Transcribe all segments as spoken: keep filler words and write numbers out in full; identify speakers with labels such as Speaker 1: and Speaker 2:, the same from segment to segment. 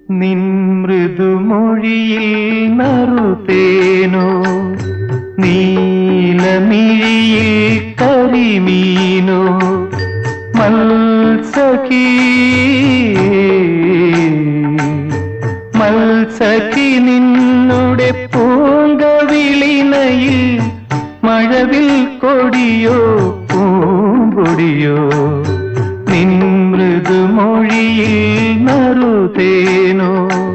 Speaker 1: നിൻ മൃദുമൊഴിയിൽ നറുതേനോ, നീലമിഴിയിൽ കരിമീനോ, മത്സഖി മത്സഖി നിന്നുടെ പൂങ്കവിളിനയിൽ മഴവിൽ കൊടിയോ പൂമ്പൊടിയോ. നിൻ മൃദുമൊഴിയിൽ നറുതേനോ,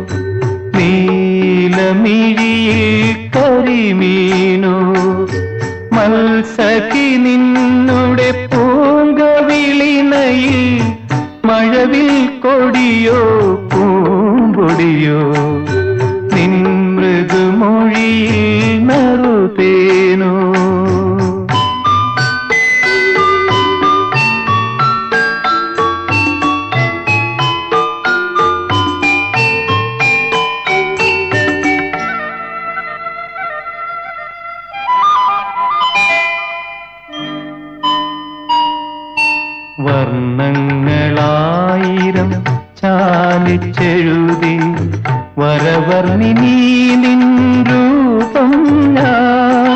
Speaker 1: നീലമിഴിയിൽ കരിമീനോ, മത്സഖി നിന്നുടെ പൂങ്കവിളിനയിൽ മഴവിൽ കൊടിയോ പൂമ്പൊടിയോ. നിൻ മൃദുമൊഴിയിൽ നറുതേനോ. വർണ്ണങ്ങളായിരം ചാലിച്ചെഴുതി വരവർണിനി നിൻ രൂപം ഞാൻ.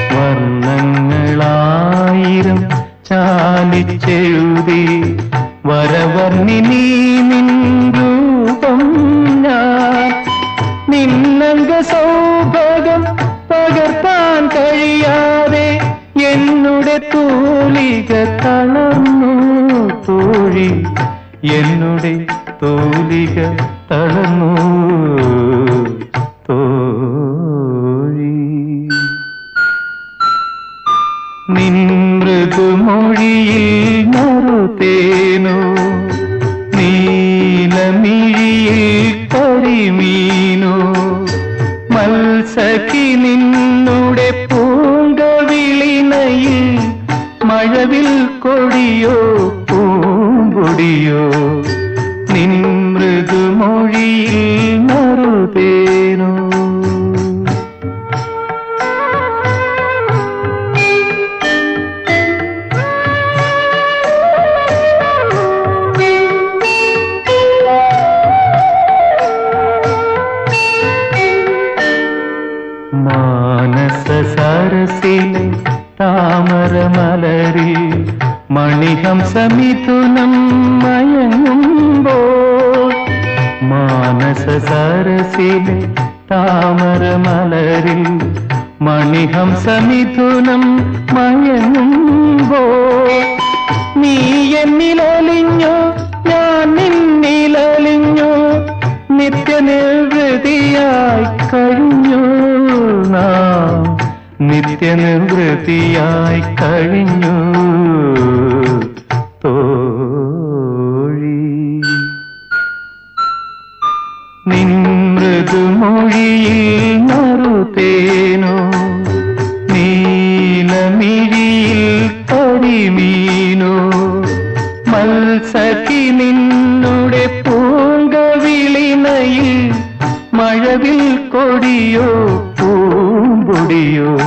Speaker 1: വർണ്ണങ്ങളായിരം ചാലിച്ചെഴുതി വരവർണിനി നിൻ രൂപം ഞാൻ. നിന്നംഗ സൗഭഗം പകർത്താൻ കഴിയാതെ എന്നുടെ തൂലിക തളർന്നു തോഴി, എന്നുടെ തൂലിക തളർന്നു തോഴി. നിൻ മൃദുമൊഴിയിൽ നറുതേനോ, നീലമിഴിയിൽ കരിമീനോ, മത്സഖി നിന്നുടെ പൂങ്കവിളിനയിൽ മഴവിൽ കൊടിയോ പൂമ്പൊടിയോ. നിൻ മൃദുമൊഴിയിൽ നറുതേനോ. മാനസ സരസിലെ താമരമലരി മണിഹംസമിഥുനം മയങ്ങുമ്പോൾ. മാനസ സരസിലെ താമരമലരിൽ മണിഹംസമിഥുനം മയങ്ങുമ്പോൾ. നീ എന്നിലലിഞ്ഞോ ഞാൻ നിന്നിലലിഞ്ഞോ, നിത്യനിവൃതിയായി കഴിഞ്ഞു നാം, നിത്യനിവൃത്തിയായി കഴിഞ്ഞു തോഴി. നിൻ മൃദുമൊഴിയിൽ നറുതേനോ, നീലമിഴിയിൽ കരിമീനോ, മത്സഖി നിന്നുടെ പൂങ്കവിളിനയിൽ മഴവിൽ കൊടിയോ പൂമ്പൊടിയോ.